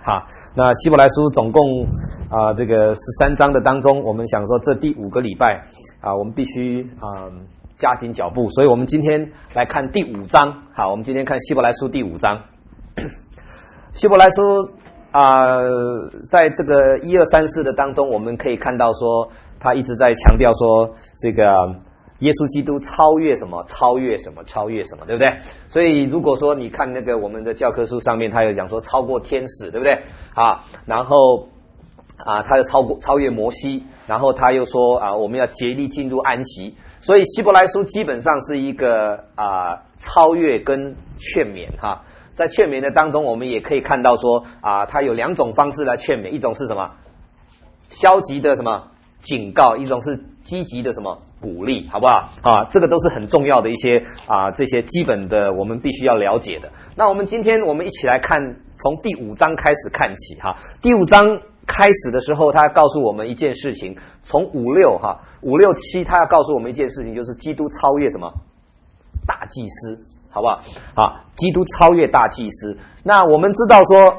哈。那希伯来书总共这个13章的当中，我们想说这第5个礼拜我们必须加紧脚步，所以我们今天来看第5章。好，我们今天看希伯来书第5章。希伯来书在这个1、2、3、4的当中，我们可以看到说，他一直在强调说，这个耶稣基督超越什么，超越什么，超越什么，对不对？所以如果说你看那个我们的教科书上面，他有讲说超过天使，对不对？然后他又超越摩西，然后他又说我们要竭力进入安息。所以希伯来书基本上是一个超越跟劝勉哈。在劝勉的当中，我们也可以看到说它有2种方式来劝勉，一种是什么？消极的什么警告，一种是积极的什么鼓励，好不好？这个都是很重要的一些这些基本的我们必须要了解的。那我们今天我们一起来看，从第5章开始看起哈。第5章开始的时候，他告诉我们一件事情，从5、6、7，他要告诉我们一件事情，就是基督超越什么？大祭司，好不好？基督超越大祭司。那我们知道说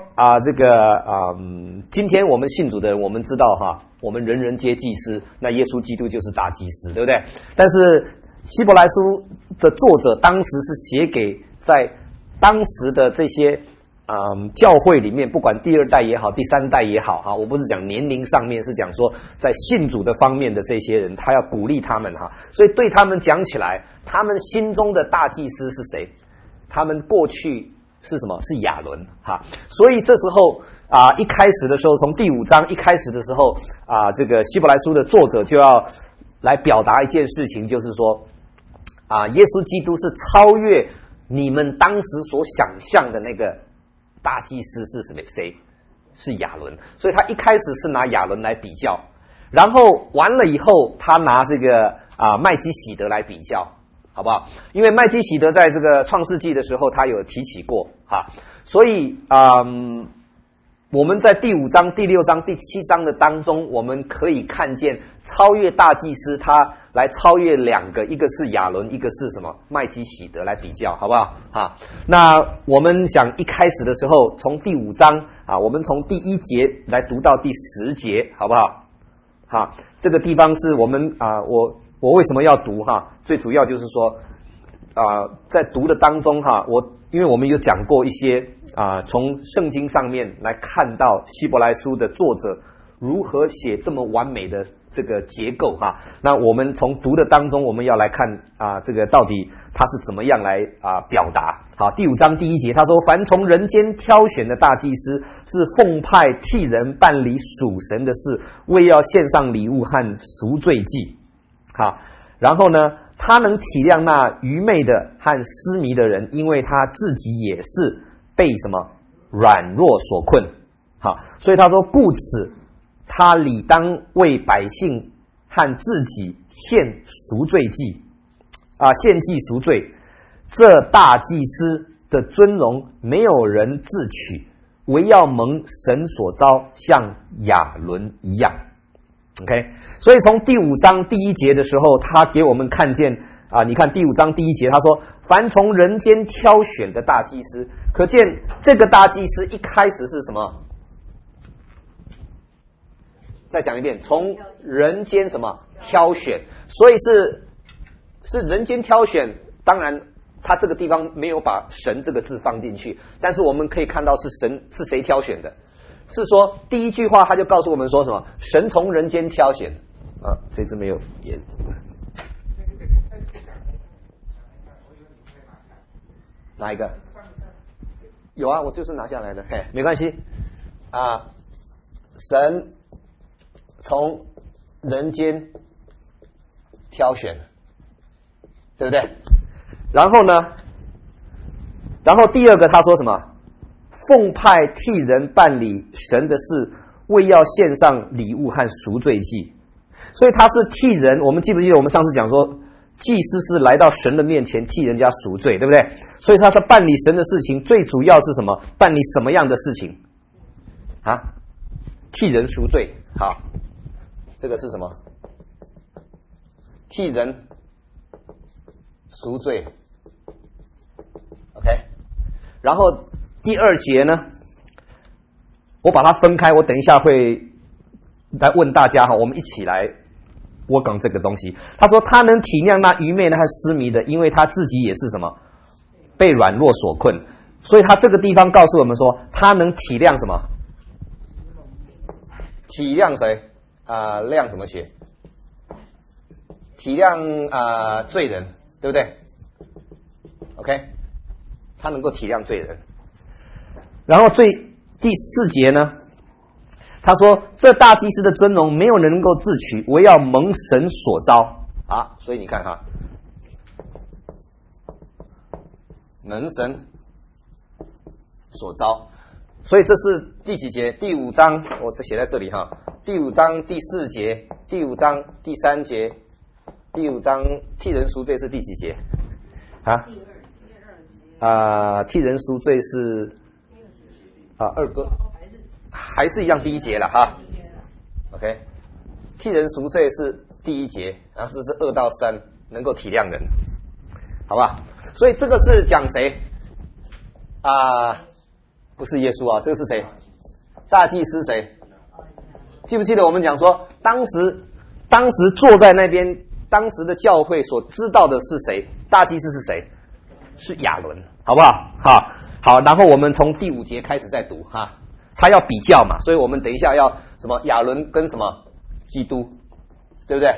今天我们信主的人，我们知道我们人人皆祭司，那耶稣基督就是大祭司，对不对？但是希伯来书的作者当时是写给在当时的这些教会里面，不管第2代也好，第3代也好我不是讲年龄上面，是讲说在信主的方面的这些人，他要鼓励他们所以对他们讲起来，他们心中的大祭司是谁？他们过去是什么？是亚伦所以这时候一开始的时候，从第5章一开始的时候这个希伯来书的作者就要来表达一件事情，就是说耶稣基督是超越你们当时所想象的那个大祭司是谁？是亚伦。所以他一开始是拿亚伦来比较，然后完了以后，他拿这个麦基洗德来比较，好不好？因为麦基洗德在这个创世纪的时候，他有提起过所以我们在第5章、第6章、第7章的当中，我们可以看见超越大祭司，他来超越2个，一个是亚伦，一个是什么？麦基洗德来比较，好不好？那我们想一开始的时候，从第5章我们从第1节来读到第10节，好不好？这个地方是我们我为什么要读最主要就是说在读的当中因为我们有讲过一些从圣经上面来看到希伯来书的作者如何写这么完美的这个结构那我们从读的当中，我们要来看这个到底他是怎么样来表达。好，第5章第1节他说，凡从人间挑选的大祭司，是奉派替人办理属神的事，为要献上礼物和赎罪祭。然后呢，他能体谅那愚昧的和失迷的人，因为他自己也是被什么软弱所困。所以他说，故此他理当为百姓和自己献赎罪祭献祭赎罪。这大祭司的尊荣没有人自取，唯要蒙神所召，像亚伦一样。OK， 所以从第5章第1节的时候，他给我们看见你看第5章第1节，他说，凡从人间挑选的大祭司，可见这个大祭司一开始是什么？再讲一遍，从人间什么挑选，所以是人间挑选。当然他这个地方没有把神这个字放进去，但是我们可以看到是神是谁挑选的，是说第一句话他就告诉我们说什么？神从人间挑选这次没有也哪一个？有我就是拿下来的，没关系神从人间挑选，对不对？然后呢？然后第2个他说什么？奉派替人办理神的事，为要献上礼物和赎罪祭。所以他是替人，我们记不记得我们上次讲说，祭司是来到神的面前替人家赎罪，对不对？所以他在办理神的事情，最主要是什么？办理什么样的事情？替人赎罪。好，这个是什么？替人赎罪。OK， 然后第2节呢？ 我把它分开，我等一下会来问大家哈，我们一起来我讲这个东西。他说他能体谅那愚昧的和失迷的，因为他自己也是什么被软弱所困，所以他这个地方告诉我们说，他能体谅什么？体谅谁？谅怎么写？体谅罪人，对不对 ？OK， 他能够体谅罪人。然后第4节呢，他说这大祭司的尊荣没有人能够自取，唯要蒙神所召啊。所以你看哈，蒙神所召，所以这是第几节？第5章，我这写在这里哈。第5章第4节，第5章第3节，第5章替人赎罪是第几节？啊？替人赎罪是2个，还是一样第1节了哈。OK， 替人赎罪是第1节，然后这是2到3，能够体谅人，好吧？所以这个是讲谁？不是耶稣啊，这个是谁？大祭司谁？记不记得我们讲说，当时坐在那边，当时的教会所知道的是谁？大祭司是谁？是亚伦，好不好？好，然后我们从第5节开始再读哈，他要比较嘛，所以我们等一下要什么？亚伦跟什么？基督，对不对？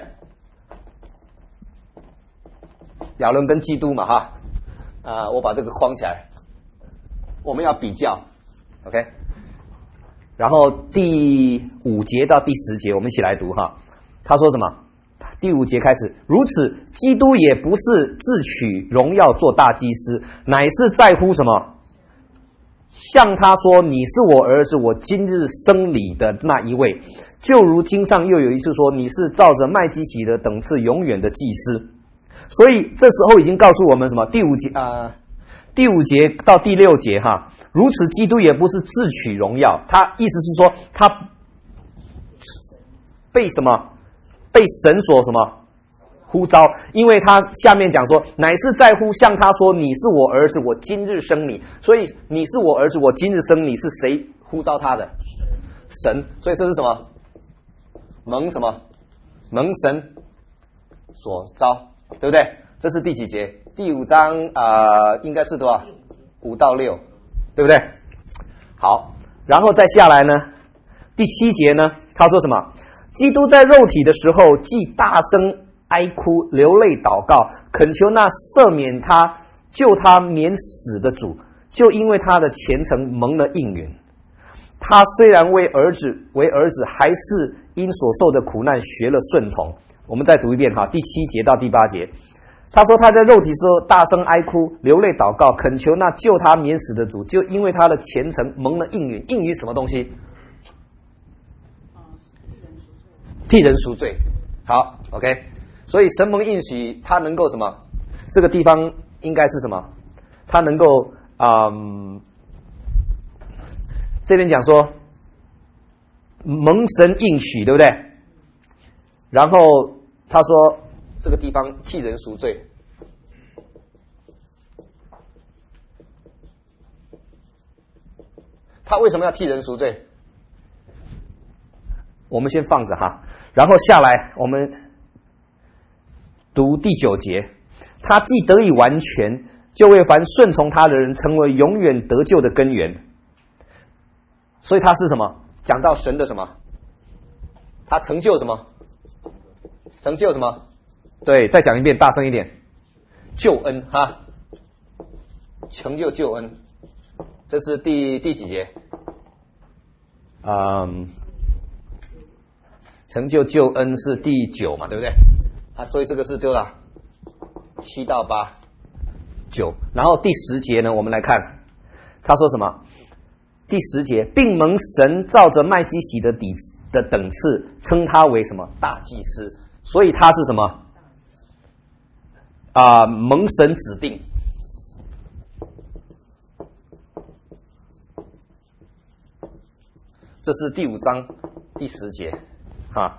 亚伦跟基督嘛哈，我把这个框起来，我们要比较 ，OK。然后第5节到第10节，我们一起来读哈。他说什么？第5节开始，如此，基督也不是自取荣耀做大祭司，乃是在乎什么？向他说：“你是我儿子，我今日生你的那一位。”就如经上又有一次说：“你是照着麦基洗的等次永远的祭司。”所以这时候已经告诉我们什么？第5节到第6节哈。如此，基督也不是自取荣耀，他意思是说，他被什么？被神所什么呼召？因为他下面讲说，乃是在乎向他说：“你是我儿子，我今日生你。”所以你是我儿子，我今日生你，是谁呼召他的？神。所以这是什么？蒙什么？蒙神所召，对不对？这是第几节？第5章应该是多少？5到6。对不对？好，然后再下来呢，第7节呢，他说什么？基督在肉体的时候，既大声哀哭、流泪祷告，恳求那赦免他、救他免死的主，就因为他的虔诚蒙了应允。他虽然为儿子，还是因所受的苦难学了顺从。我们再读一遍哈，第7节到第8节。他说他在肉体时候大声哀哭，流泪祷告，恳求那救他免死的主，就因为他的虔诚蒙了应允。应允什么东西？替人赎罪。好 ，OK。所以神蒙应许他能够什么？这个地方应该是什么？他能够这边讲说蒙神应许，对不对？然后他说。这个地方替人赎罪，他为什么要替人赎罪？我们先放着哈，然后下来我们读第9节，他既得以完全，就为凡顺从他的人成为永远得救的根源。所以他是什么？讲到神的什么？他成就什么？成就什么？对，再讲一遍，大声一点。救恩哈，成就救恩，这是第几节？成就救恩是第9嘛，对不对？所以这个是多少？7到8、9。然后第10节呢，我们来看，他说什么？第10节，并蒙神照着麦基洗的等次，称他为什么？大祭司。所以他是什么？蒙神指定，这是第5章第10节啊。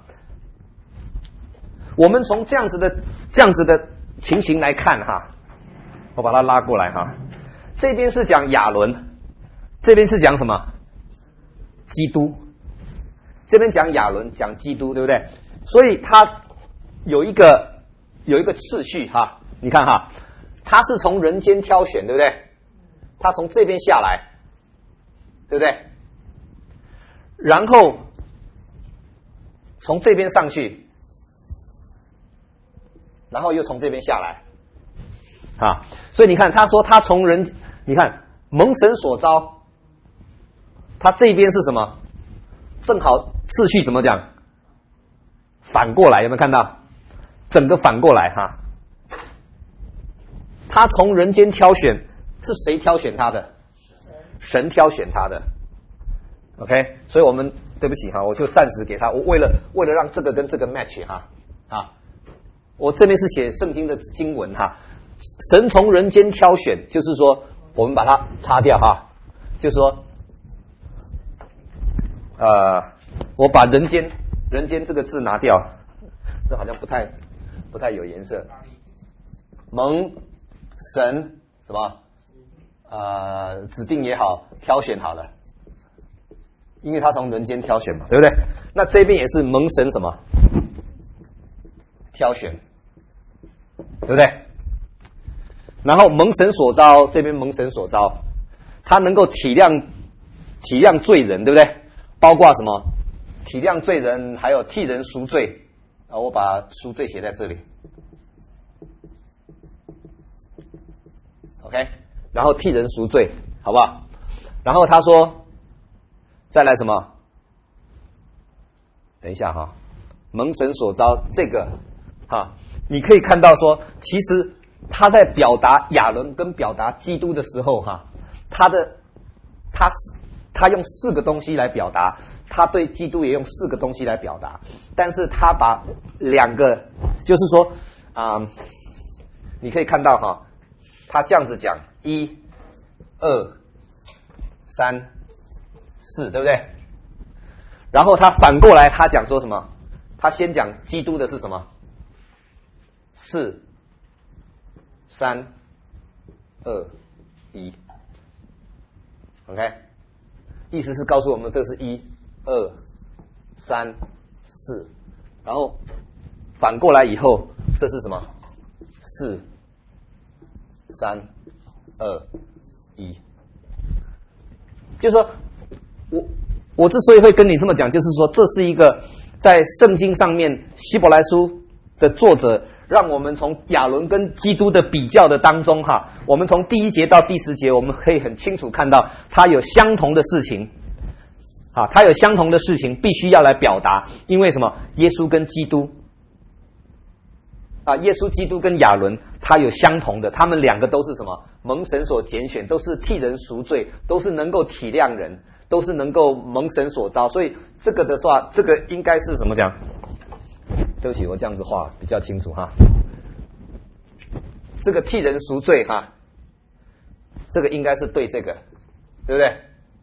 我们从这样子的情形来看哈，我把它拉过来哈。这边是讲亚伦，这边是讲什么？ 基督，这边讲亚伦，讲基督，对不对？所以他有一个次序哈，你看哈，他是从人间挑选，对不对？他从这边下来，对不对？然后从这边上去，然后又从这边下来，啊，所以你看，他说他从人，你看蒙神所召，他这边是什么？正好次序怎么讲？反过来，有没有看到？整个反过来哈。他从人间挑选，是谁挑选他的？神挑选他的。OK， 所以我们对不起哈，我就暂时给他，我为了让这个跟这个 match 哈啊，我这边是写圣经的经文哈。神从人间挑选，就是说我们把它擦掉哈，就是说我把人间这个字拿掉，这好像不太有颜色。蒙神什么指定也好，挑选好了，因为他从人间挑选嘛，对不对？那这边也是蒙神什么挑选，对不对？然后蒙神所召，这边蒙神所召，他能够体谅罪人，对不对？包括什么？体谅罪人，还有替人赎罪。我把赎罪写在这里。OK， 然后替人赎罪，好不好？然后他说，再来什么？等一下哈，蒙神所召这个哈，你可以看到说，其实他在表达亚伦跟表达基督的时候哈，他用4个东西来表达，他对基督也用4个东西来表达，但是他把2个，就是说你可以看到哈，他这样子讲1、2、3、4，对不对？然后他反过来，他讲说什么？他先讲基督的是什么？4、3、2、1 ，OK， 意思是告诉我们这是1、2、3、4，然后反过来以后，这是什么？4、3、2、1，就是说，我之所以会跟你这么讲，就是说这是一个在圣经上面希伯来书的作者让我们从亚伦跟基督的比较的当中哈，我们从第1节到第10节，我们可以很清楚看到他有相同的事情啊，他有相同的事情必须要来表达，因为什么？耶稣跟基督啊，耶稣基督跟亚伦他有相同的，他们2个都是什么？蒙神所拣选，都是替人赎罪，都是能够体谅人，都是能够蒙神所召，所以这个的话，这个应该是怎么讲？对不起，我这样子画比较清楚哈。这个替人赎罪哈，这个应该是对这个，对不对？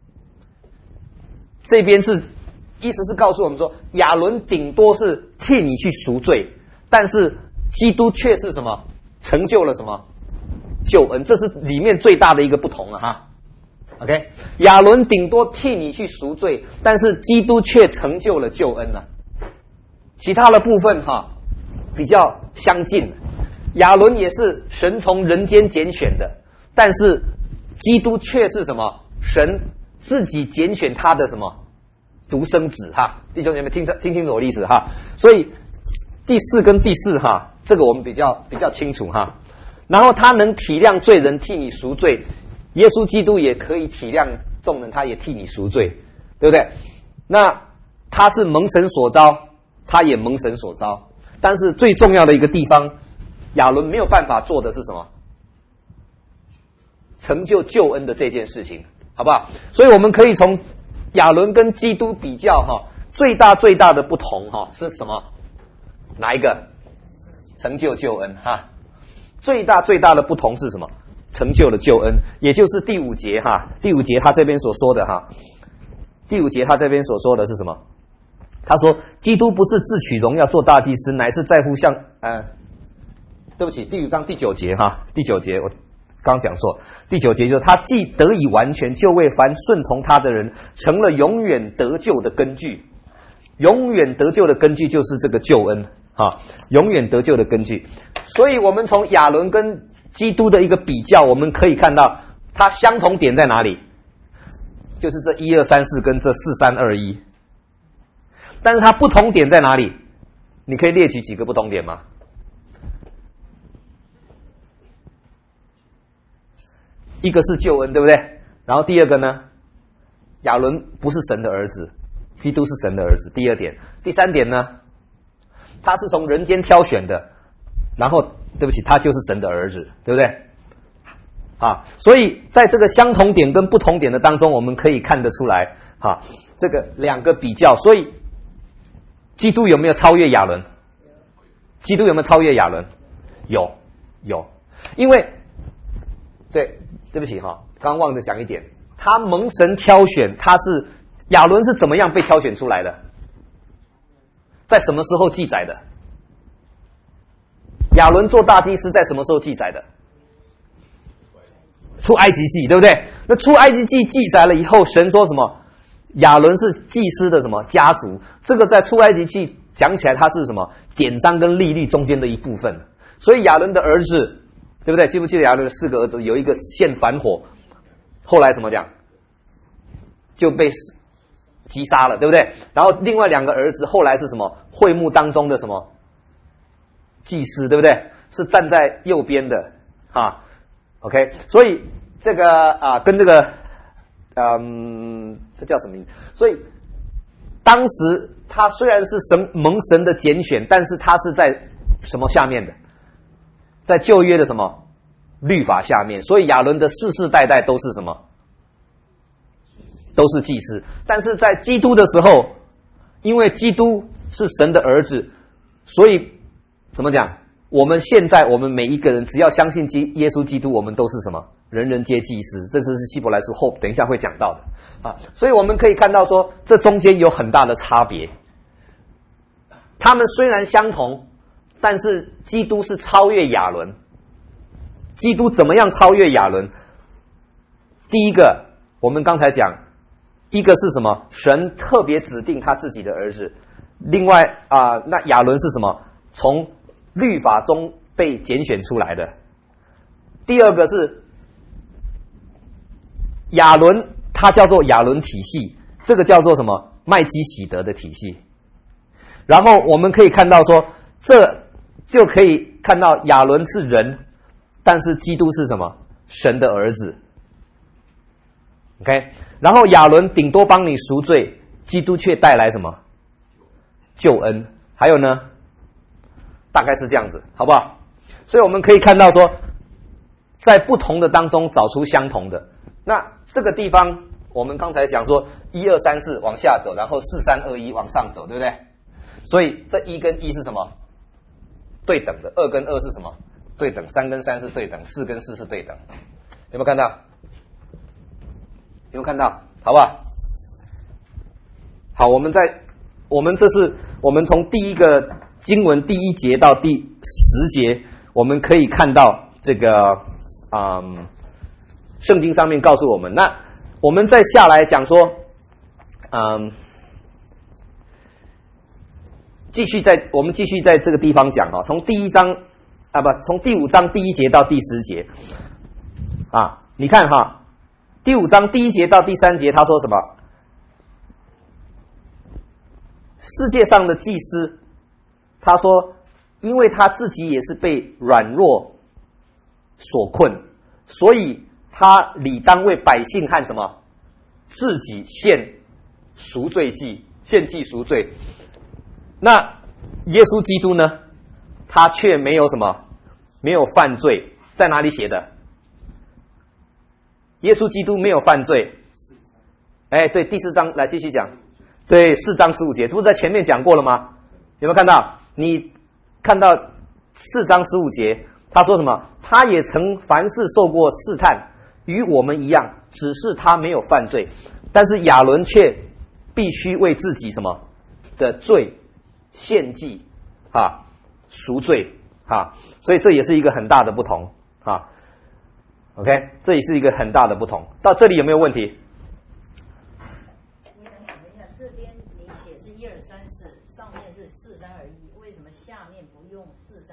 这边是意思是告诉我们说，亚伦顶多是替你去赎罪，但是基督却是什么？成就了什么？救恩，这是里面最大的一个不同了哈。OK， 亚伦顶多替你去赎罪，但是基督却成就了救恩了。其他的部分哈比较相近，亚伦也是神从人间拣选的，但是基督却是什么？神自己拣选他的什么独生子哈？弟兄姐妹听清楚我的意思哈。所以第4跟第4哈，这个我们比较清楚哈。然后他能体谅罪人，替你赎罪。耶稣基督也可以体谅众人，他也替你赎罪，对不对？那他是蒙神所召，他也蒙神所召，但是最重要的一个地方，亚伦没有办法做的是什么？成就救恩的这件事情，好不好？所以我们可以从亚伦跟基督比较哈，最大的不同哈是什么？哪一个？成就救恩哈。最大的不同是什么？成就了救恩，也就是第5节哈。第5节他这边所说的哈，第5节他这边所说的是什么？他说基督不是自取荣耀做大祭司，乃是在乎像对不起，第5章第9节哈，第9节我刚讲错，第9节就是他既得以完全，就为凡顺从他的人成了永远得救的根据。永远得救的根据就是这个救恩永远得救的根据。所以我们从亚伦跟基督的一个比较，我们可以看到它相同点在哪里，就是这1、2、3、4跟这4、3、2、1。但是它不同点在哪里？你可以列举几个不同点吗？一个是救恩，对不对？然后第二个呢，亚伦不是神的儿子，基督是神的儿子。第二点，第三点呢，他是从人间挑选的，然后对不起，他就是神的儿子，对不对？所以在这个相同点跟不同点的当中，我们可以看得出来这个两个比较。所以基督有没有超越亚伦？基督有没有超越亚伦？有，因为对不起刚忘了讲一点，他蒙神挑选，亚伦是怎么样被挑选出来的？在什么时候记载的？亚伦做大祭司在什么时候记载的？出埃及记，对不对？那出埃及记记载了以后，神说什么？亚伦是祭司的什么家族？这个在出埃及记讲起来，它是什么典章跟律例中间的一部分。所以亚伦的儿子，对不对？记不记得亚伦的4个儿子有一个献反火，后来怎么讲？就被击杀了，对不对？然后另外2个儿子后来是什么？会幕当中的什么祭司，对不对？是站在右边的OK， 所以这个跟这个这叫什么名字？所以当时他虽然是蒙神的拣选，但是他是在什么下面的？在旧约的什么律法下面，所以亚伦的世世代代都是什么？都是祭司。但是在基督的时候，因为基督是神的儿子，所以怎么讲？我们每一个人只要相信耶稣基督，我们都是什么？人人皆祭司。这是希伯来书后等一下会讲到的所以我们可以看到说，这中间有很大的差别。他们虽然相同，但是基督是超越亚伦。基督怎么样超越亚伦？第一个，我们刚才讲，一个是什么？神特别指定他自己的儿子。另外那亚伦是什么？从律法中被拣选出来的。第二个是亚伦，它叫做亚伦体系，这个叫做什么？麦基洗德的体系。然后我们可以看到说，这就可以看到亚伦是人，但是基督是什么？神的儿子。OK， 然后亚伦顶多帮你赎罪，基督却带来什么？救恩。还有呢？大概是这样子，好不好？所以我们可以看到说，在不同的当中找出相同的。那这个地方，我们刚才讲说1、2、3、4往下走，然后4、3、2、1往上走，对不对？所以这1跟1是什么？对等的。2跟2是什么？对等。3跟3是对等。4跟4是对等。有没有看到？有没有看到？好不好？好，我们这是我们从第一个经文第1节到第10节，我们可以看到这个圣经上面告诉我们。那我们再下来讲说我们继续在这个地方讲从第5章第1节到第10节你看第5章第1节到第3节他说什么？世界上的祭司，他说因为他自己也是被软弱所困，所以他理当为百姓和什么？自己献赎罪祭，献祭赎罪。那耶稣基督呢？他却没有什么？没有犯罪。在哪里写的？耶稣基督没有犯罪。对，第4章来继续讲。对，4章15节，这不是在前面讲过了吗？有没有看到？你看到4章15节，他说什么？他也曾凡事受过试探，与我们一样，只是他没有犯罪。但是亚伦却必须为自己什么的罪献祭赎罪所以这也是一个很大的不同OK， OK， 这也是一个很大的不同。到这里有没有问题？ 我想请问一下，这边你写是1、2、3、4，上面是4、3、2、1，为什么下面不用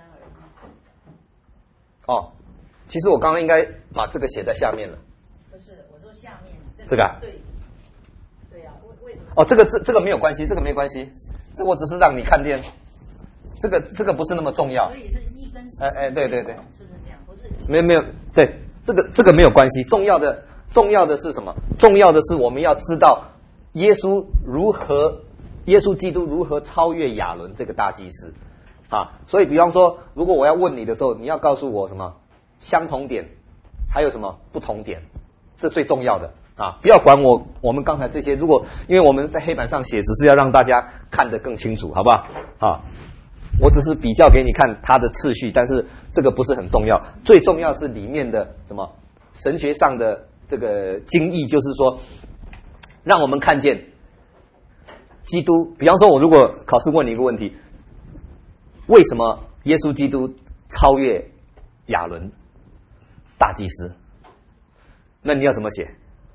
4、3、2、1？ 哦，其实我刚刚应该把这个写在下面了。 不是，我说下面这个啊？ 对啊，为什么？ 哦，这个没有关系，这个没关系，这我只是让你看见，这个不是那么重要。 所以是1跟4。 对， 是不是这样？不是。 没有，对，这个没有关系。重要的是什么？重要的是我们要知道耶稣基督如何超越亚伦这个大祭司啊。所以，比方说，如果我要问你的时候，你要告诉我什么相同点，还有什么不同点，这最重要的啊！不要管我们刚才这些，因为我们在黑板上写，只是要让大家看得更清楚，好不好？啊。我只是比较给你看它的次序，但是这个不是很重要，最重要是里面的什么神学上的这个精义，就是说让我们看见基督。比方说，我如果考试问你一个问题，为什么耶稣基督超越亚伦大祭司？那你要怎么写？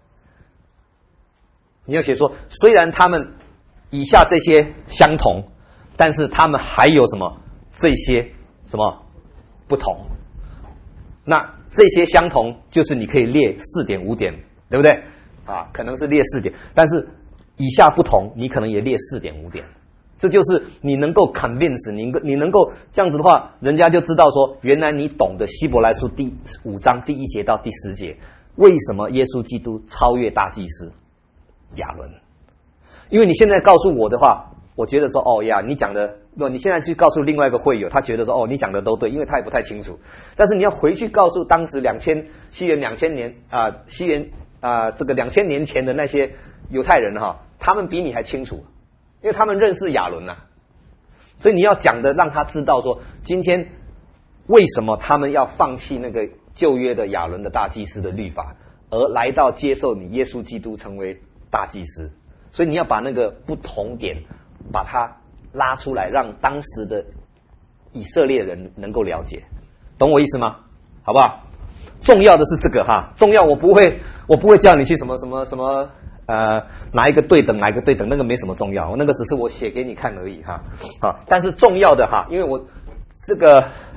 你要写说，虽然他们以下这些相同，但是他们还有什么这些什么不同？那这些相同就是你可以列4点5点，对不对？啊，可能是列4点，但是以下不同，你可能也列4点5点。这就是你能够 convince， 你能够这样子的话，人家就知道说，原来你懂得希伯来书第5章第1节到第10节，为什么耶稣基督超越大祭司亚伦？因为你现在告诉我的话，我觉得说哦呀，你讲的，你现在去告诉另外一个会友，他觉得说哦，你讲的都对，因为他也不太清楚。但是你要回去告诉当时西元2000年这个2000年前的那些犹太人哈，他们比你还清楚，因为他们认识亚伦呐。所以你要讲的让他知道说，今天为什么他们要放弃那个旧约的亚伦的大祭司的律法，而来到接受你耶稣基督成为大祭司。所以你要把那个不同点把它拉出来，让当时的以色列人能够了解，懂我意思吗？好不好？重要的是这个哈，重要我不会叫你去什么哪一个对等哪一个对等，那个没什么重要，那个只是我写给你看而已哈。啊，但是重要的哈，因为我这个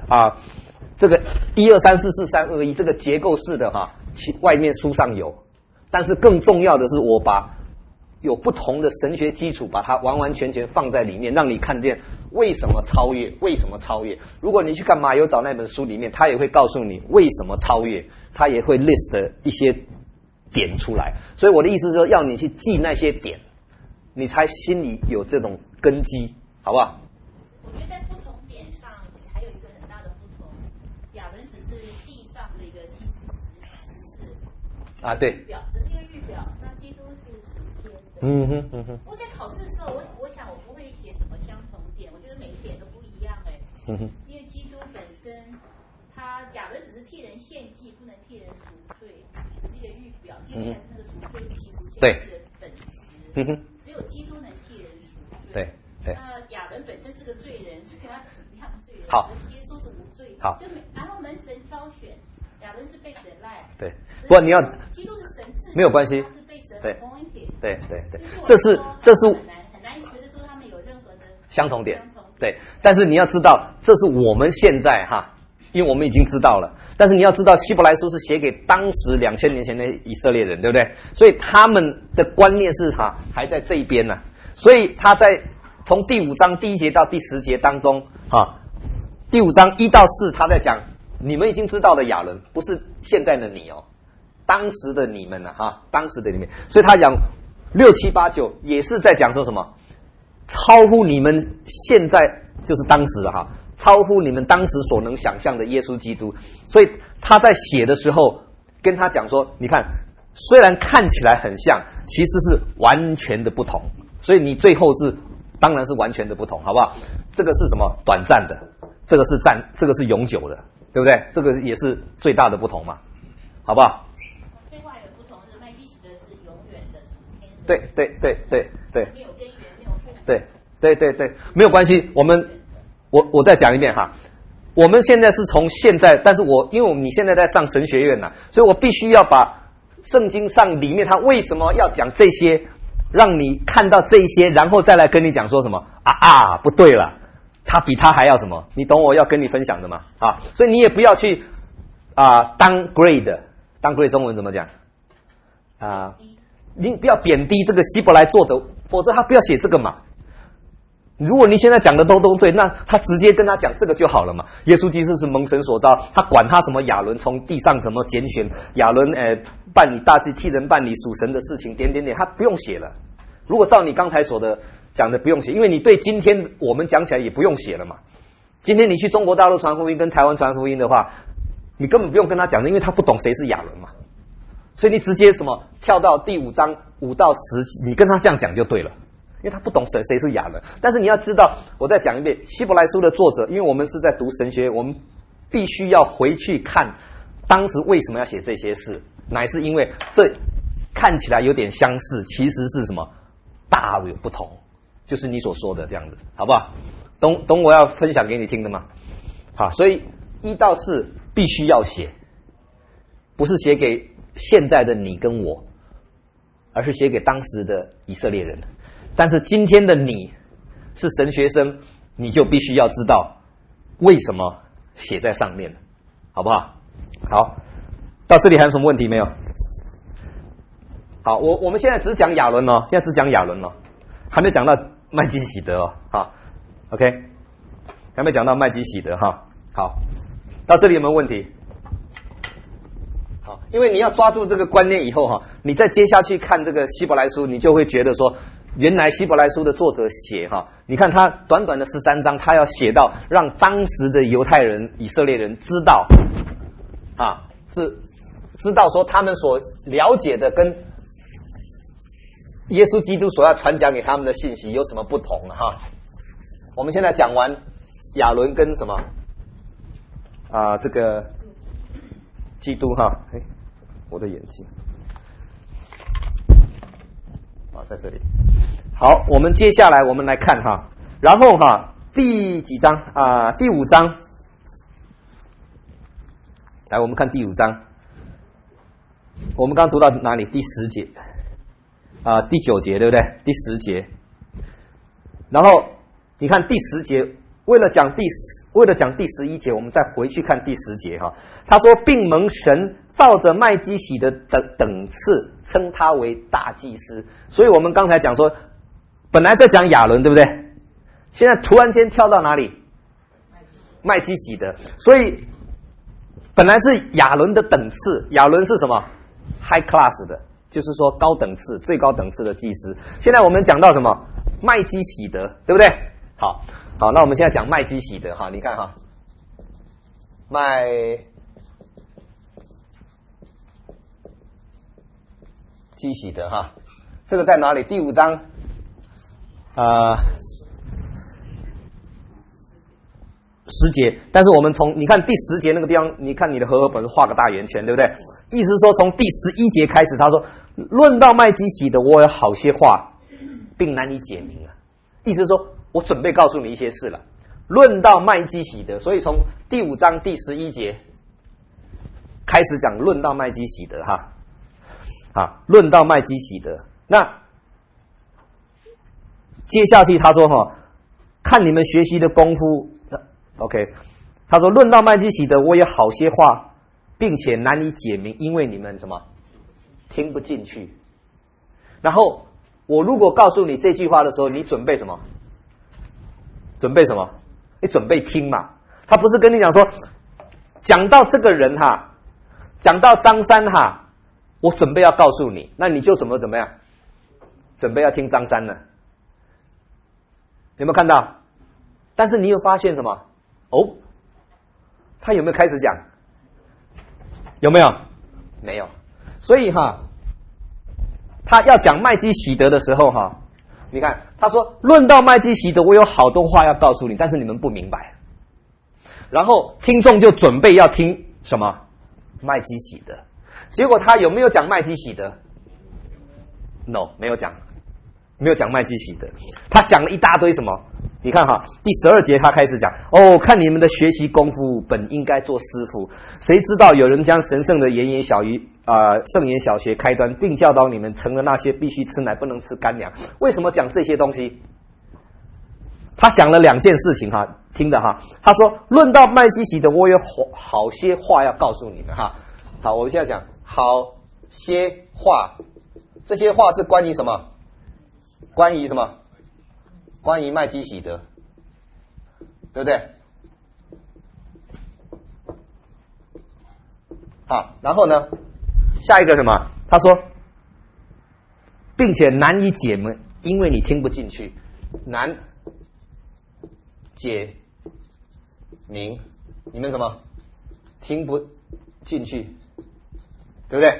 1、2、3、4、4、3、2、1这个结构式的哈，外面书上有，但是更重要的是我把有不同的神学基础，把它完完全全放在里面，让你看见为什么超越，为什么超越。如果你去看马有找那本书里面，他也会告诉你为什么超越，他也会 list 一些点出来。所以我的意思是说，要你去记那些点，你才心里有这种根基，好不好？ 我觉得在不同点上还有一个很大的不同，亚伦只是地上的一个祭司职事啊，对， 表，只是一个预表，那基督是属天的。不过在考试的时候，我想我不会写什么相同点，我觉得每一点都不一样因为基督本身，亚伦只是替人献祭，不能替人赎罪，只是一个预表，基督才是那个赎罪祭，赎罪祭的本质。只有基督能替人赎罪。对。那亚伦本身是个罪人，所以他体谅罪人。好。耶稣是无罪的。 好。 然后我们神挑选，亚伦是被神赖。 对。不过你要基督是神赐， 没有关系。 他是被神 appointed。对。 这是很难觉得说他们有任何的相同点。对。但是你要知道，这是我们现在因为我们已经知道了。但是你要知道，希伯来书是写给当时2000年前的以色列人，对不对？所以他们的观念是还在这一边呢。所以他在从第5章第1节到第10节当中第5章1到4，他在讲你们已经知道的亚伦，不是现在的你当时的你们当时的你们。所以他讲6、7、8、9也是在讲说什么，超乎你们现在就是当时超乎你们当时所能想象的耶稣基督。所以他在写的时候跟他讲说，你看虽然看起来很像，其实是完全的不同。所以你最后当然是完全的不同，好不好？这个是什么？短暂的，这个是永久的，对不对？这个也是最大的不同嘛，好不好？ 废话有不同，是麦基洗德是永远的， 对， 没有根源，没有父母。 对，没有关系。我再讲一遍我们现在是从现在，但是因为你现在在上神学院呐，所以我必须要把圣经上里面他为什么要讲这些，让你看到这些，然后再来跟你讲说什么不对了，他比他还要什么，你懂我要跟你分享的吗？所以你也不要去downgrade 中文怎么讲你不要贬低这个希伯来作者，否则他不要写这个嘛。如果你现在讲的都对，那他直接跟他讲这个就好了嘛。耶稣基督是蒙神所召，他管他什么亚伦从地上什么拣选亚伦办理大祭，替人办理属神的事情，点点点，他不用写了。如果照你刚才讲的不用写，因为你对今天我们讲起来也不用写了嘛。今天你去中国大陆传福音跟台湾传福音的话，你根本不用跟他讲的，因为他不懂谁是亚伦嘛。所以你直接跳到第5章5到10，你跟他这样讲就对了。因为他不懂谁是亚伦，但是你要知道，我再讲一遍，希伯来书的作者，因为我们是在读神学，我们必须要回去看当时为什么要写这些事，乃是因为这看起来有点相似，其实是什么大有不同，就是你所说的这样子，好不好？懂我要分享给你听的吗？好，所以1到4必须要写，不是写给现在的你跟我，而是写给当时的以色列人。但是今天的你是神学生，你就必须要知道为什么写在上面，好不好？好，到这里还有什么问题没有？好，我们现在只讲亚伦现在只讲亚伦还没讲到麦基洗德OK， 还没讲到麦基洗德好，到这里有没有问题？好，因为你要抓住这个观念以后你再接下去看这个希伯来书，你就会觉得说，原来希伯来书的作者写你看他短短的13章，他要写到让当时的犹太人、以色列人知道是知道说他们所了解的跟耶稣基督所要传讲给他们的信息有什么不同我们现在讲完亚伦跟什么这个基督我的眼睛在这里。好，我们接下来我们来看然后第几章第5章，来我们看第5章，我们刚读到哪里？第10节第9节对不对？第10节，然后你看第10节，为了讲第11节，我们再回去看第10节他说并蒙神照着麦基洗的等次称他为大祭司。所以我们刚才讲说本来在讲亚伦对不对？现在突然间跳到哪里？麦基洗德。所以本来是亚伦的等次，亚伦是什么 high class 的，就是说高等次最高等次的祭司。现在我们讲到什么？麦基洗德，对不对？好，那我们现在讲麦基洗德你看麦基洗德这个在哪里？第5章10节。但是我们从你看第10节那个地方，你看你的和合本画个大圆圈，对不对？意思是说从第11节开始，他说论到麦基洗德，我有好些话并难以解明意思是说我准备告诉你一些事了。论到麦基洗德，所以从第5章第11节开始讲论到麦基洗德论到麦基洗德。那接下去他说看你们学习的功夫 OK， 他说论到麦基洗德，我有好些话并且难以解明，因为你们什么听不进去。然后我如果告诉你这句话的时候，你准备什么？准备什么？你准备听嘛。他不是跟你讲说讲到这个人讲到张三我准备要告诉你，那你就怎么样？准备要听张三了。有没有看到？但是你有发现什么？他有没有开始讲？有没有？没有。所以他要讲麦基洗德的时候你看他说论到麦基洗德，我有好多话要告诉你，但是你们不明白。然后听众就准备要听什么？麦基洗德。结果他有没有讲麦基洗德？ No， 没有讲麦基洗德。他讲了一大堆什么你看哈，第12节他开始讲哦，看你们的学习功夫，本应该做师傅，谁知道有人将神圣的圣言小学开端，并教导你们成了那些必须吃奶不能吃干粮。为什么讲这些东西？他讲了2件事情哈，听的哈。他说，论到麦基洗德，我有好些话要告诉你们哈。好，我现在讲好些话，这些话是关于什么？关于什么？关于麦基洗德，对不对？好，然后呢，下一个什么？他说，并且难以解明，因为你听不进去，难解明，你们什么听不进去，对不对？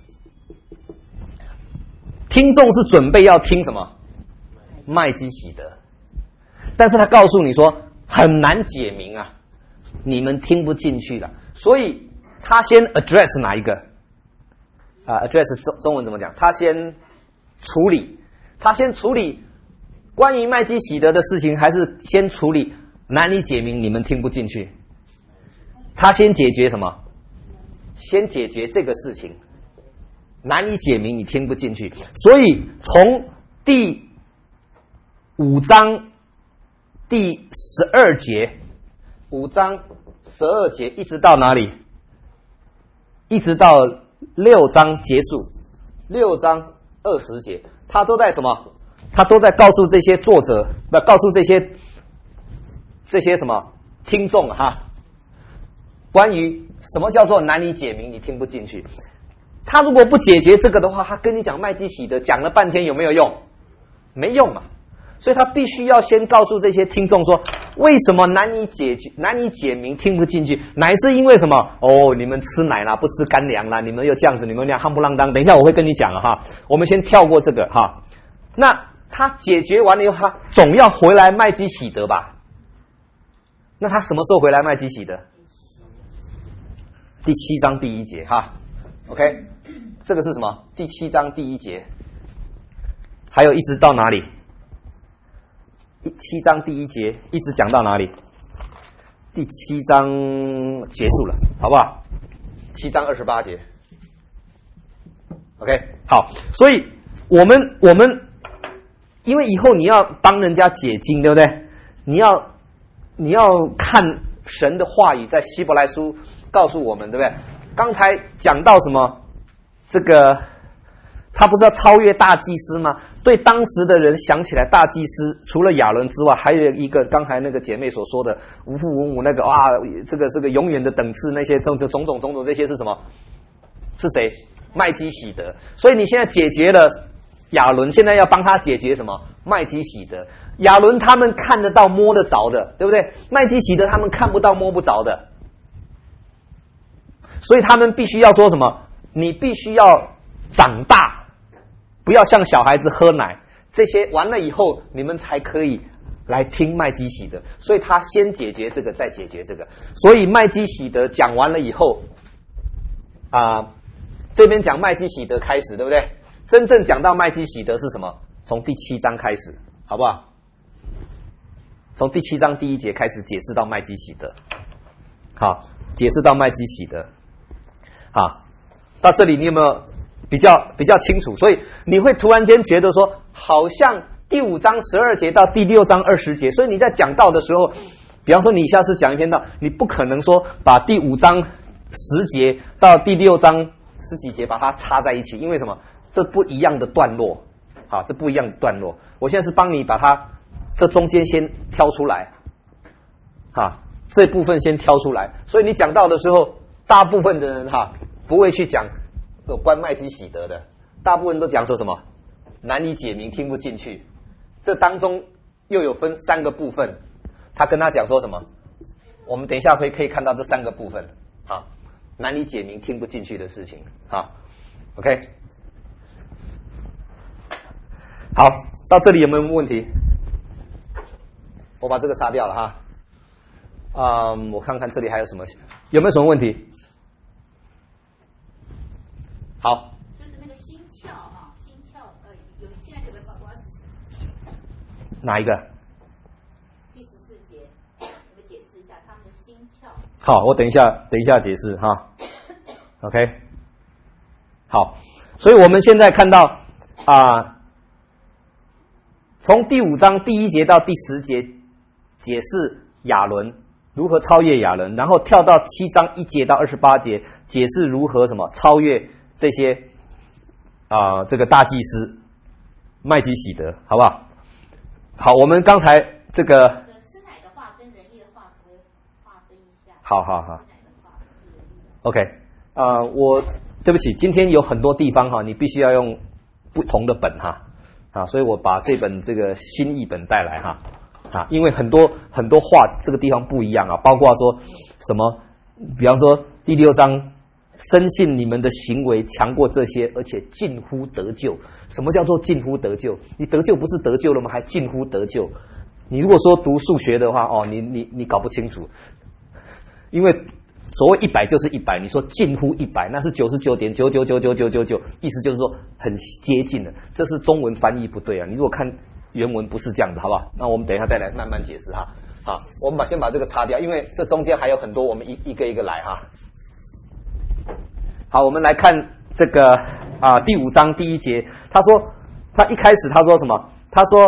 听众是准备要听什么？麦基洗德，但是他告诉你说很难解明啊，你们听不进去了，所以他先 address 哪一个？address 中文怎么讲？他先处理关于麦基洗德的事情，还是先处理难以解明，你们听不进去？他先解决什么？先解决这个事情，难以解明，你听不进去。所以从第5章第12节，5章12节一直到哪里？一直到6章结束，6章20节，他都在什么？他都在告诉这些作者，告诉这些什么听众哈，关于什么叫做难以解明，你听不进去。他如果不解决这个的话，他跟你讲麦基洗德，讲了半天有没有用？没用嘛。所以他必须要先告诉这些听众说，为什么难以解明，听不进去，乃是因为什么？哦，你们吃奶啦，不吃干粮啦，你们又这样子，你们那样夯不啷当。等一下我会跟你讲了哈，我们先跳过这个哈。那他解决完了以后，他总要回来麦基洗德吧？那他什么时候回来麦基洗德？第7章第1节哈。OK， 这个是什么？第7章第1节，还有一直到哪里？7章第1节一直讲到哪里？第7章结束了，好不好？7章28节。OK， 好，所以我们因为以后你要帮人家解经，对不对？你要看神的话语，在希伯来书告诉我们，对不对？刚才讲到什么？这个他不是要超越大祭司吗？对当时的人想起来，大祭司除了亚伦之外，还有一个刚才那个姐妹所说的无父无母那个啊，这个永远的等次，那些种种这些是什么？是谁？麦基洗德。所以你现在解决了亚伦，现在要帮他解决什么？麦基洗德。亚伦他们看得到摸得着的，对不对？麦基洗德他们看不到摸不着的，所以他们必须要说什么？你必须要长大，不要像小孩子喝奶，这些完了以后，你们才可以来听麦基洗德。所以他先解决这个，再解决这个。所以麦基洗德讲完了以后，这边讲麦基洗德开始，对不对？真正讲到麦基洗德是什么？从第7章开始，好不好？从第7章第1节开始解释到麦基洗德，好，解释到麦基洗德，好，到这里你有没有比较清楚？所以你会突然间觉得说，好像第5章12节到第6章20节，所以你在讲道的时候，比方说你下次讲一篇道，你不可能说把第5章10节到第6章10几节把它插在一起，因为什么？这不一样的段落，好，这不一样的段落。我现在是帮你把它这中间先挑出来，哈，这部分先挑出来。所以你讲到的时候，大部分的人哈不会去讲有关麦基洗德的，大部分都讲说什么难以解明，听不进去。这当中又有分3个部分，他跟他讲说什么？我们等一下可以看到这3个部分，好，难以解明，听不进去的事情，好 ，OK。好，到这里有没有问题？我把这个擦掉了哈。我看看这里还有什么，有没有什么问题？好。 就是那个心窍哈，心窍有现在有没有我哪一个？ 好，我等一下解释哈。OK， 好，所以我们现在看到从第5章第1节到第10节解释亚伦如何超越亚伦，然后跳到7章1节到28节解释如何什么超越这些这个大祭司麦基洗德，好不好？好，我们刚才这个吃奶的话跟仁义的话可以划分一下。 好 OK， 我对不起，今天有很多地方哈，你必须要用不同的本哈所以我把这本这个新译本带来哈因为很多话这个地方不一样包括说什么，比方说第6章，深信你们的行为强过这些，而且近乎得救。什么叫做近乎得救？你得救不是得救了吗？还近乎得救？你如果说读数学的话你搞不清楚，因为所谓100就是100，你说近乎100，那是99.9999999，意思就是说很接近了。这是中文翻译不对你如果看原文不是这样子，好不好？那我们等一下再来慢慢解释哈。好，我们先把这个擦掉，因为这中间还有很多，我们一个一个来哈。好，我们来看这个第5章第1节，他一开始他说什么？他说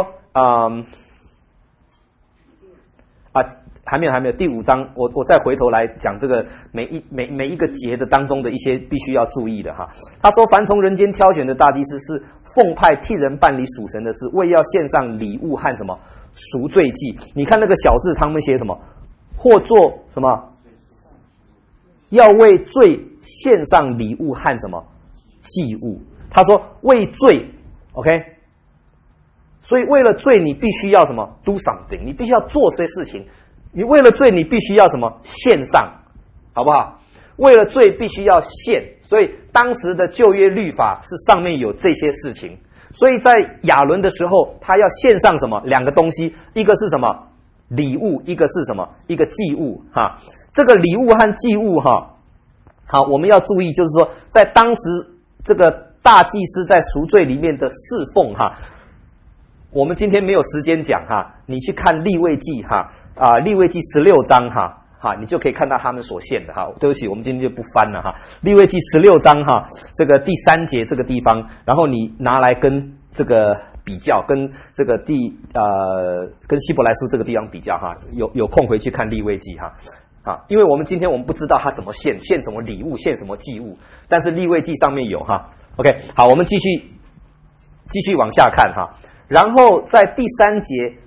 还没有第5章，我再回头来讲这个每一个节的当中的一些必须要注意的哈。他说，凡从人间挑选的大祭司是奉派替人办理属神的事，为要献上礼物和什么赎罪祭。你看那个小字他们写什么？或做什么？要为罪献上礼物和什么祭物。他说为罪 OK， 所以为了罪你必须要什么 do something， 你必须要做这些事情。你为了罪你必须要什么献上，好不好？为了罪必须要献，所以当时的旧约律法是上面有这些事情。所以在亚伦的时候他要献上什么2个东西，一个是什么礼物，一个是什么一个祭物哈。这个礼物和祭物好，我们要注意，就是说在当时这个大祭司在赎罪里面的侍奉我们今天没有时间讲你去看利未记利未记16章你就可以看到他们所献的对不起，我们今天就不翻了利未记16章这个第3节这个地方，然后你拿来跟这个比较，跟这个跟希伯来书这个地方比较有空回去看利未记因为我们今天我们不知道他怎么献什么礼物，献什么祭物，但是利未记上面有OK， 好，我们继续往下看然后在第3节，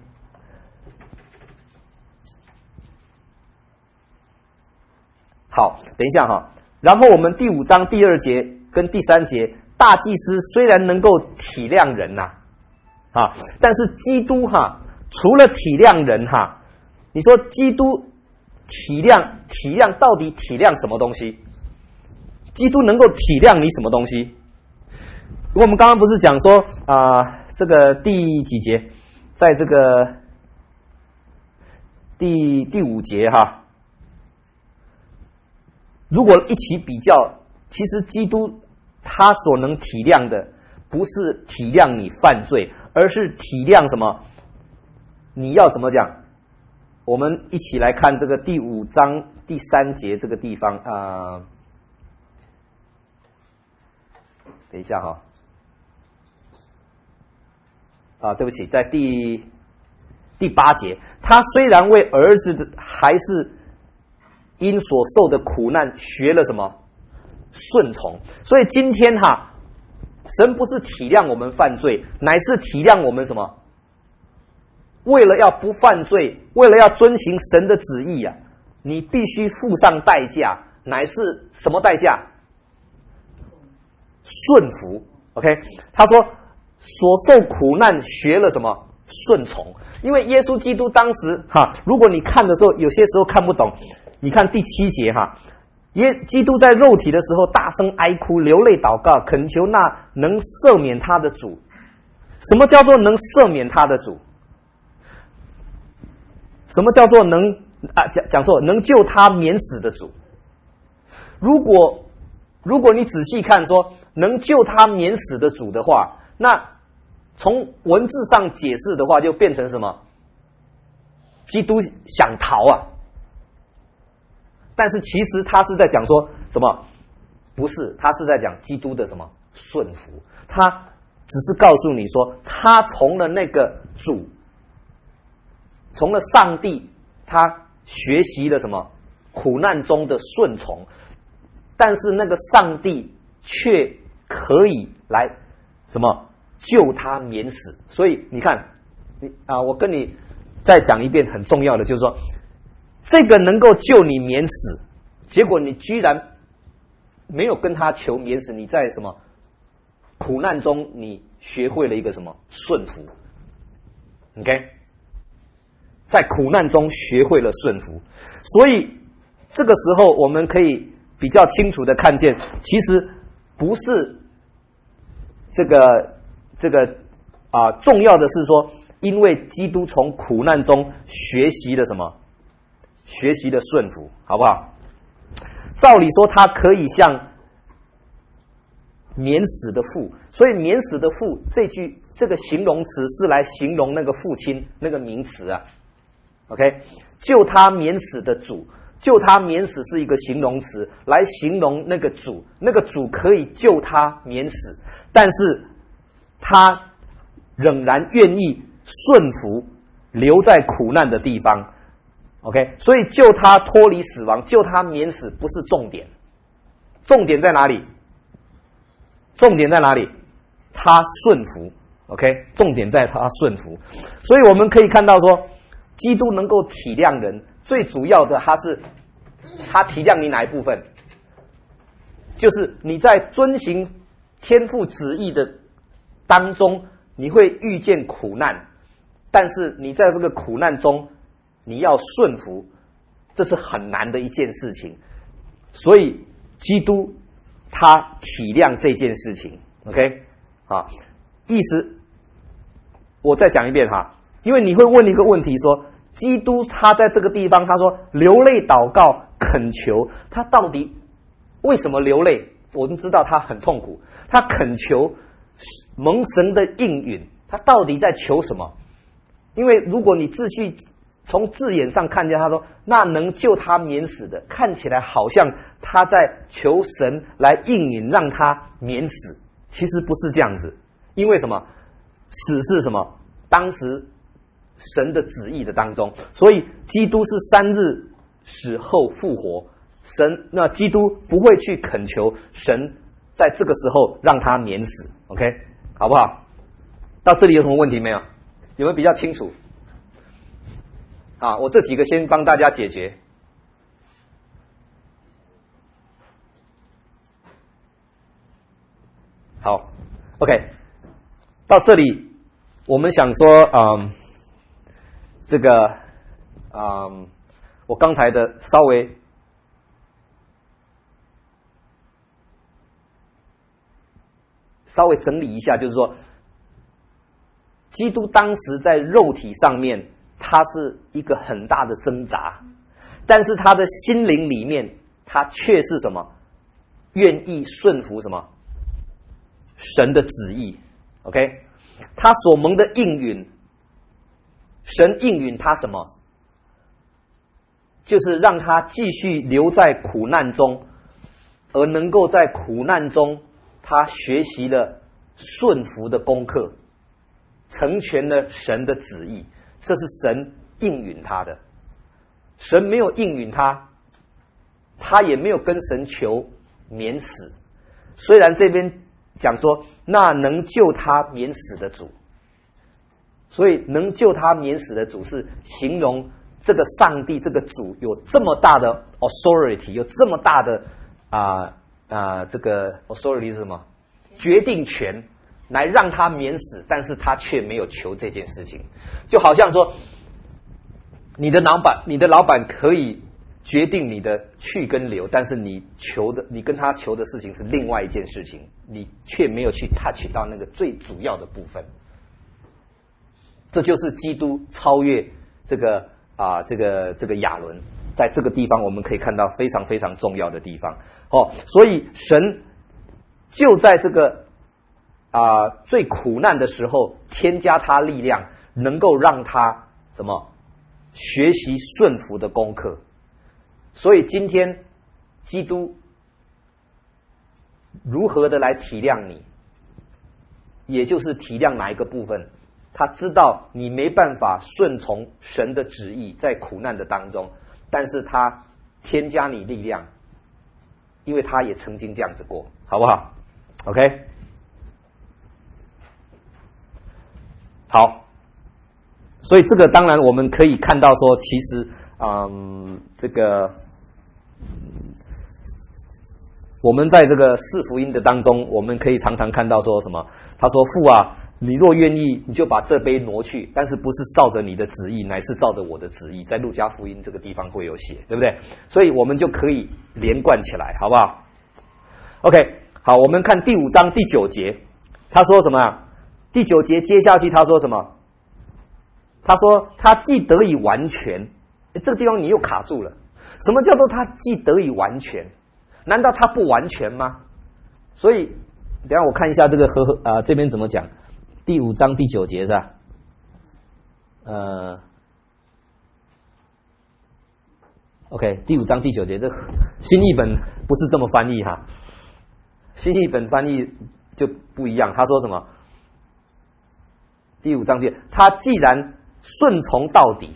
好，等一下然后我们第5章第2节跟第3节，大祭司虽然能够体谅人但是基督除了体谅人你说基督体谅到底体谅什么东西？基督能够体谅你什么东西？我们刚刚不是讲说这个第几节，在这个第5节如果一起比较，其实基督他所能体谅的不是体谅你犯罪，而是体谅什么？你要怎么讲？我们一起来看这个第5章第3节这个地方等一下对不起，在第8节，他虽然为儿子的，还是因所受的苦难学了什么顺从。所以今天神不是体谅我们犯罪，乃是体谅我们什么？为了要不犯罪，为了要遵行神的旨意你必须付上代价，乃是什么代价？顺服 OK， 他说所受苦难学了什么顺从。因为耶稣基督当时如果你看的时候有些时候看不懂，你看第7节基督在肉体的时候大声哀哭，流泪祷告，恳求那能赦免他的主。什么叫做能赦免他的主？什么叫做讲错，能救他免死的主？如果你仔细看说能救他免死的主的话，那从文字上解释的话就变成什么？基督想逃但是其实他是在讲说什么？不是，他是在讲基督的什么顺服。他只是告诉你说，他从了那个主，从了上帝，他学习了什么苦难中的顺从，但是那个上帝却可以来什么救他免死。所以你看，我跟你再讲一遍很重要的，就是说，这个能够救你免死，结果你居然没有跟他求免死，你在什么苦难中，你学会了一个什么顺服 ？OK， 在苦难中学会了顺服，所以这个时候我们可以比较清楚的看见，其实不是这个重要的是说，因为基督从苦难中学习了什么？学习了顺服，好不好？照理说，他可以像免死的父，所以免死的父这个形容词是来形容那个父亲那个名词啊。OK， 救他免死的主，救他免死是一个形容词，来形容那个主，那个主可以救他免死，但是他仍然愿意顺服，留在苦难的地方。OK， 所以救他脱离死亡，救他免死不是重点，重点在哪里？重点在哪里？他顺服。OK， 重点在他顺服。所以我们可以看到说，基督能够体谅人，最主要的他体谅你哪一部分？就是你在遵行天父旨意的当中，你会遇见苦难，但是你在这个苦难中，你要顺服，这是很难的一件事情。所以基督他体谅这件事情。OK， 意思我再讲一遍哈，因为你会问一个问题说，基督他在这个地方他说流泪祷告恳求，他到底为什么流泪？我们知道他很痛苦，他恳求蒙神的应允，他到底在求什么？因为如果你从字眼上看见，他说那能救他免死的，看起来好像他在求神来应允让他免死，其实不是这样子。因为什么？死是什么？当时神的旨意的当中，所以基督是3日死后复活。那基督不会去恳求神在这个时候让他免死。OK， 好不好？到这里有什么问题没有？有没有比较清楚？我这几个先帮大家解决。好 ，OK， 到这里我们想说，我刚才的稍微整理一下，就是说，基督当时在肉体上面，他是一个很大的挣扎，但是他的心灵里面，他却是什么？愿意顺服什么？神的旨意。OK， 他所蒙的应允，神应允他什么？就是让他继续留在苦难中，而能够在苦难中，他学习了顺服的功课，成全了神的旨意，这是神应允他的。神没有应允他，他也没有跟神求免死。虽然这边讲说那能救他免死的主，所以能救他免死的主是形容这个上帝这个主有这么大的 authority， 有这么大的这个 authority 是什么？决定权来让他免死，但是他却没有求这件事情。就好像说你的老板可以决定你的去跟留，但是你跟他求的事情是另外一件事情，你却没有去 touch 到那个最主要的部分。这就是基督超越这个亚伦，在这个地方我们可以看到非常非常重要的地方。所以神就在这个最苦难的时候添加他力量，能够让他什么学习顺服的功课。 所以今天基督如何的来体谅你，也就是体谅哪一个部分？他知道你没办法顺从神的旨意，在苦难的当中，但是他添加你力量，因为他也曾经这样子过，好不好 ？OK， 好，所以这个当然我们可以看到说，其实，这个我们在这个四福音的当中，我们可以常常看到说什么？他说：“父啊，你若愿意，你就把这杯挪去，但是不是照着你的旨意，乃是照着我的旨意。”在路加福音这个地方会有写，对不对？所以我们就可以连贯起来，好不好 ？OK， 好，我们看第5章第9节，他说什么？第9节接下去他说什么？他说他既得以完全，这个地方你又卡住了。什么叫做他既得以完全？难道他不完全吗？所以等一下我看一下这个这边怎么讲。第5章第9节是吧？OK， 第5章第9节，这新译本不是这么翻译哈，新译本翻译就不一样。他说什么？第5章第，他既然顺从到底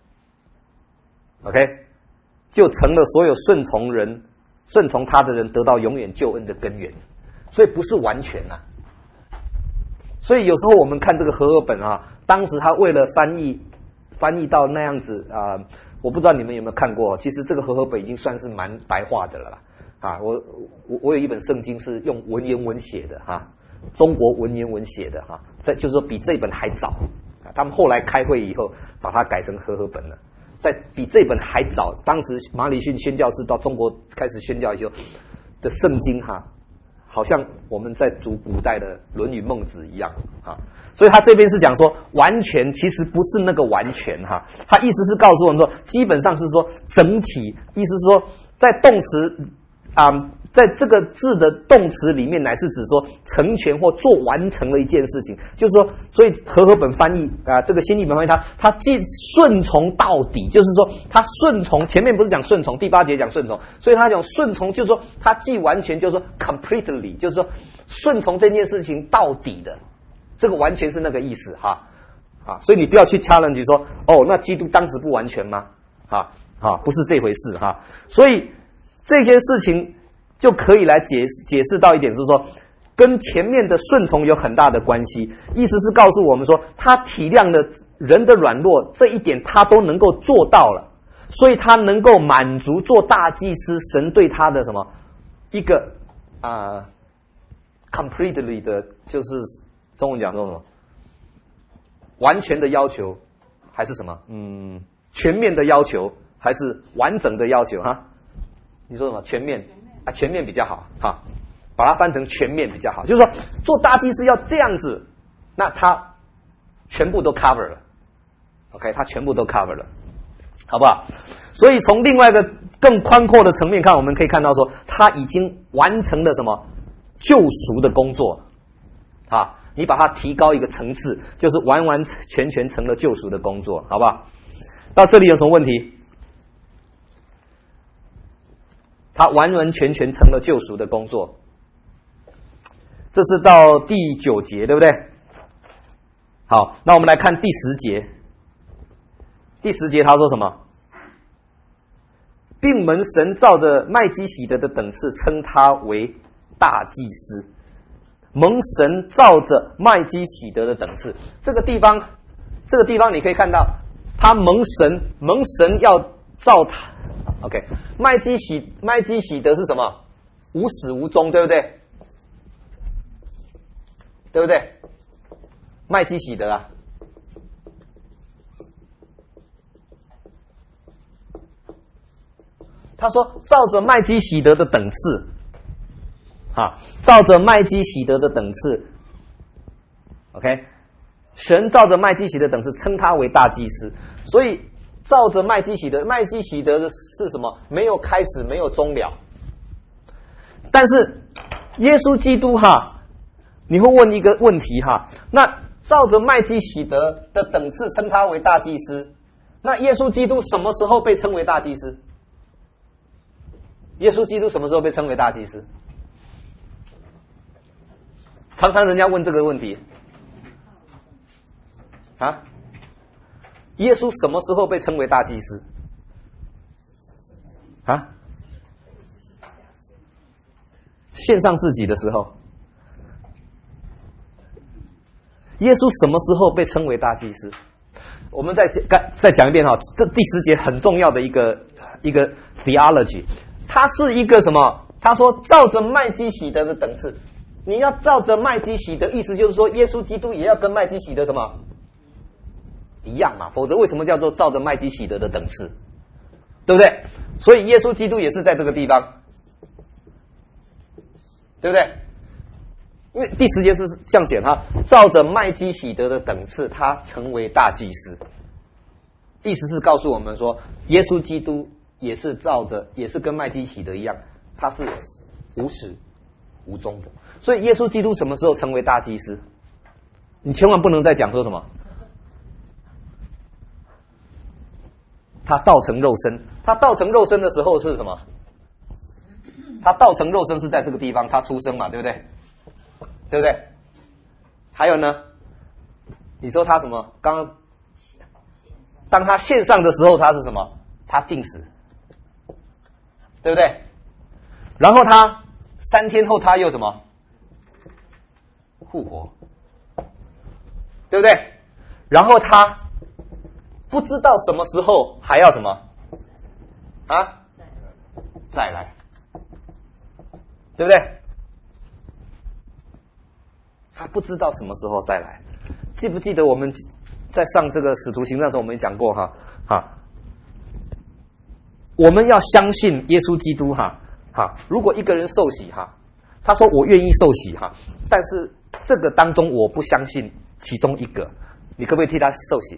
，OK， 就成了所有顺从他的人得到永远救恩的根源，所以不是完全啊。所以有时候我们看这个和合本啊，当时他为了翻译到那样子我不知道你们有没有看过，其实这个和合本已经算是蛮白话的了啦。啊，我有一本圣经是用文言文写的哈，中国文言文写的哈，就是说比这本还早。他们后来开会以后把它改成和合本了，在比这本还早。当时马礼逊宣教士到中国开始宣教以后的圣经哈，好像我们在读古代的《论语》《孟子》一样啊，所以他这边是讲说完全，其实不是那个完全哈，他意思是告诉我们说，基本上是说整体，意思是说在动词在这个字的动词里面，乃是指说成全或做完成了一件事情，就是说，所以和合本翻译这个新译本翻译他既顺从到底，就是说他顺从，前面不是讲顺从，第8节讲顺从，所以他讲顺从，就是说他既完全，就是说 completely， 就是说顺从这件事情到底的，这个完全是那个意思哈所以你不要去 challenge 说那基督当时不完全吗？不是这回事哈，所以这件事情就可以来解释到一点，就是说跟前面的顺从有很大的关系，意思是告诉我们说他体谅了人的软弱，这一点他都能够做到了，所以他能够满足做大祭司神对他的什么一个completely 的，就是中文讲说什么完全的要求，还是什么全面的要求，还是完整的要求哈？你说什么全面全面比较好哈，把它翻成全面比较好，就是说做大祭司要这样子，那他全部都 cover 了 ，OK， 他全部都 cover 了，好不好？所以从另外一个更宽阔的层面看，我们可以看到说他已经完成了什么救赎的工作你把它提高一个层次，就是完完全全成了救赎的工作，好不好？到这里有什么问题？他完完全全成了救赎的工作，这是到第9节，对不对？好，那我们来看第10节。第10节他说什么？并蒙神照着麦基洗德的等次称他为大祭司。蒙神照着麦基洗德的等次，这个地方你可以看到，他蒙神要照他。OK， 麦基洗德是什么？无始无终，对不对？对不对？麦基洗德他说照着麦基洗德的等次照着麦基洗德的等次 OK， 神照着麦基洗德等次称他为大祭司，所以照着麦基洗德的是什么？没有开始，没有终了。但是耶稣基督你会问一个问题那照着麦基洗德的等次称他为大祭司，那耶稣基督什么时候被称为大祭司？ 耶稣基督什么时候被称为大祭司？常常人家问这个问题啊，耶稣什么时候被称为大祭司？啊？献上自己的时候。耶稣什么时候被称为大祭司？我们再讲一遍哈，这第10节很重要的一个 theology， 它是一个什么？他说照着麦基洗德的等次，你要照着麦基洗德，意思就是说耶稣基督也要跟麦基洗德什么一样嘛，否则为什么叫做照着麦基洗德的等次？对不对？所以耶稣基督也是在这个地方，对不对？因为第10节是这样讲哈，照着麦基洗德的等次，他成为大祭司，意思是告诉我们说，耶稣基督也是跟麦基洗德一样，他是无始无终的。所以耶稣基督什么时候成为大祭司？你千万不能再讲说什么他道成肉身，他道成肉身的时候是什么？他道成肉身是在这个地方，他出生嘛，对不对？对不对？还有呢？你说他什么？当他献上的时候，他是什么？他定死，对不对？然后他3天后他又什么？复活，对不对？然后他不知道什么时候还要什么啊？再来，对不对？他不知道什么时候再来。记不记得我们在上这个使徒行传的时候，我们也讲过哈，我们要相信耶稣基督哈。如果一个人受洗哈，他说我愿意受洗哈，但是这个当中我不相信其中一个，你可不可以替他受洗？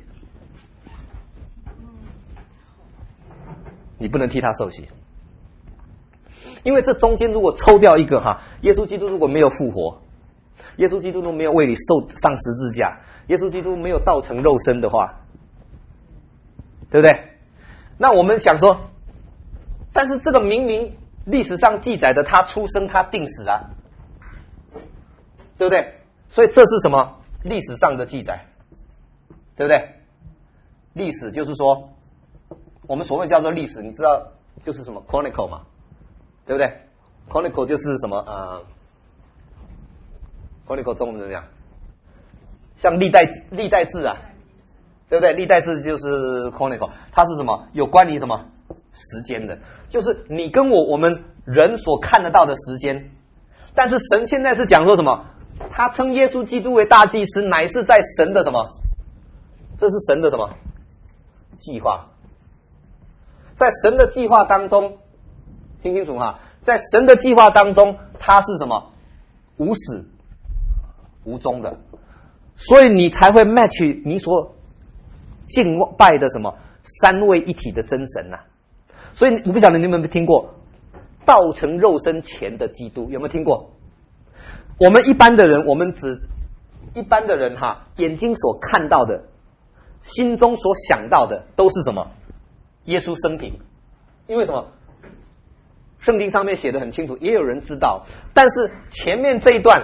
你不能替他受洗，因为这中间如果抽掉一个哈，耶稣基督如果没有复活，耶稣基督都没有为你受上十字架，耶稣基督没有道成肉身的话，对不对？那我们想说，但是这个明明历史上记载的他出生他定死啊，对不对？所以这是什么？历史上的记载，对不对？历史就是说我们所谓叫做历史，你知道就是什么 chronicle 嘛，对不对？ chronicle 就是什么chronicle 中文怎么讲？像历代志啊，对不对？历代志就是 chronicle， 它是什么？有关于什么时间的，就是你跟我们人所看得到的时间。但是神现在是讲说什么？他称耶稣基督为大祭司，乃是在神的什么？这是神的什么计划？在神的计划当中，听清楚哈，在神的计划当中，他是什么？无始无终的，所以你才会 match 你所敬拜的什么三位一体的真神呐。所以我不晓得你们有没有听过道成肉身前的基督，有没有听过？我们一般的人，一般的人哈，眼睛所看到的，心中所想到的都是什么？耶稣生平。因为什么？圣经上面写得很清楚，也有人知道，但是前面这一段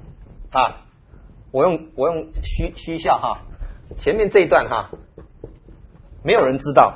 我用虚笑哈，前面这一段哈，没有人知道，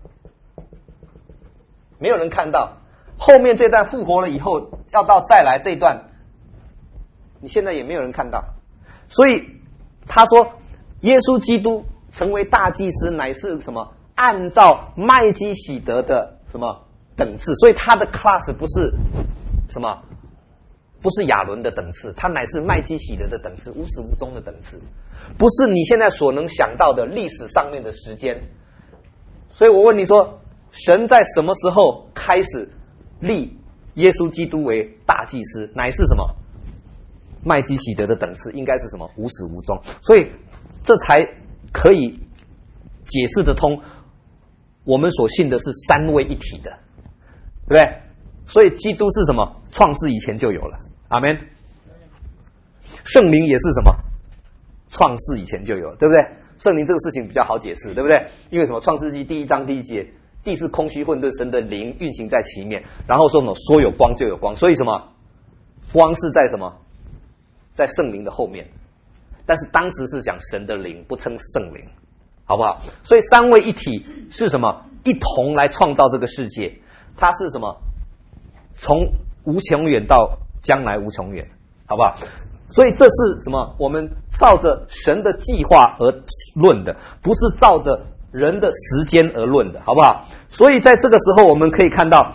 没有人看到，后面这段复活了以后要到再来这一段，你现在也没有人看到。所以他说耶稣基督成为大祭司乃是什么？按照麦基洗德的什么等次，所以他的 class 不是什么，不是亚伦的等次，他乃是麦基洗德的等次，无始无终的等次，不是你现在所能想到的历史上面的时间。所以我问你说，神在什么时候开始立耶稣基督为大祭司？乃是什么？麦基洗德的等次，应该是什么？无始无终。所以这才可以解释得通我们所信的是三位一体的，对不对？所以基督是什么？创世以前就有了，阿们。圣灵也是什么？创世以前就有了，对不对？圣灵这个事情比较好解释，对不对？因为什么？创世纪第1章第1节地是空虚混沌，神的灵运行在其面。然后说什么？说有光就有光，所以什么？光是在什么？在圣灵的后面。但是当时是讲神的灵，不称圣灵，好不好？所以三位一体是什么？一同来创造这个世界。它是什么？从无穷远到将来无穷远，好不好？所以这是什么？我们照着神的计划而论的，不是照着人的时间而论的，好不好？所以在这个时候，我们可以看到，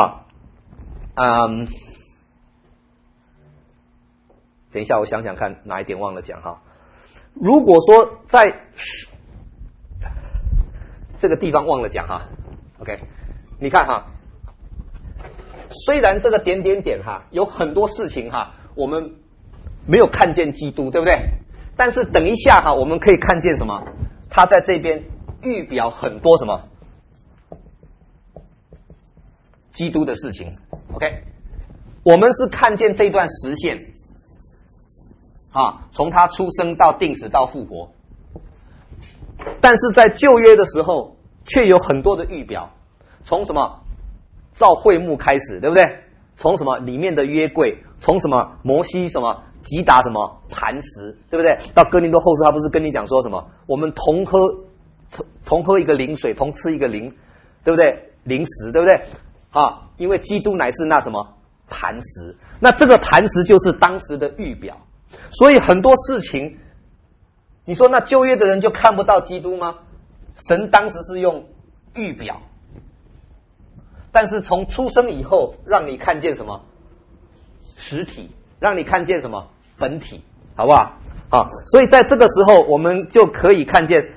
等一下，我想想看哪一点忘了讲哈。如果说在这个地方忘了讲哈 ，OK， 你看哈，虽然这个点点点哈有很多事情哈，我们没有看见基督，对不对？但是等一下哈，我们可以看见什么？他在这边预表很多什么基督的事情 ，OK， 我们是看见这段实现。从他出生到定死到复活，但是在旧约的时候，却有很多的预表，从什么造会幕开始，对不对？从什么里面的约柜，从什么摩西什么击打什么磐石，对不对？到哥林多后书，他不是跟你讲说什么？我们同喝一个灵水，同吃一个灵，对不对？灵食，对不对？因为基督乃是那什么磐石，那这个磐石就是当时的预表。所以很多事情，你说那旧约的人就看不到基督吗？神当时是用预表，但是从出生以后，让你看见什么实体，让你看见什么本体，好不好？所以在这个时候，我们就可以看见，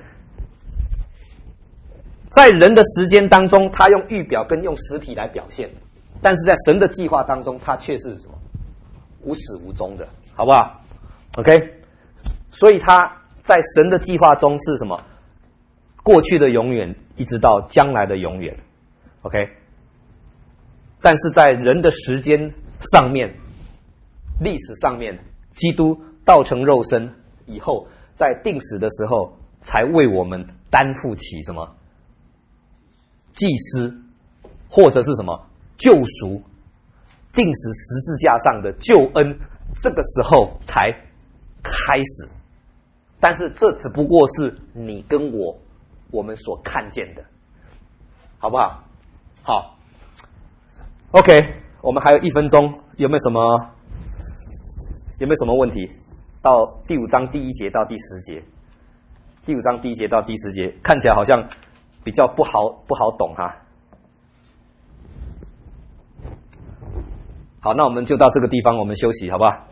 在人的时间当中，他用预表跟用实体来表现，但是在神的计划当中，他却是什么无始无终的，好不好？ OK， 所以他在神的计划中是什么？过去的永远，一直到将来的永远。OK， 但是在人的时间上面、历史上面，基督道成肉身以后，在定死的时候，才为我们担负起什么祭司，或者是什么救赎，定死十字架上的救恩，这个时候才开始，但是这只不过是你跟我们所看见的，好不好？好 ，OK， 我们还有1分钟，有没有什么问题？到第5章第1节到第10节，第5章第1节到第10节，看起来好像比较不好懂哈。好，那我们就到这个地方，我们休息，好不好？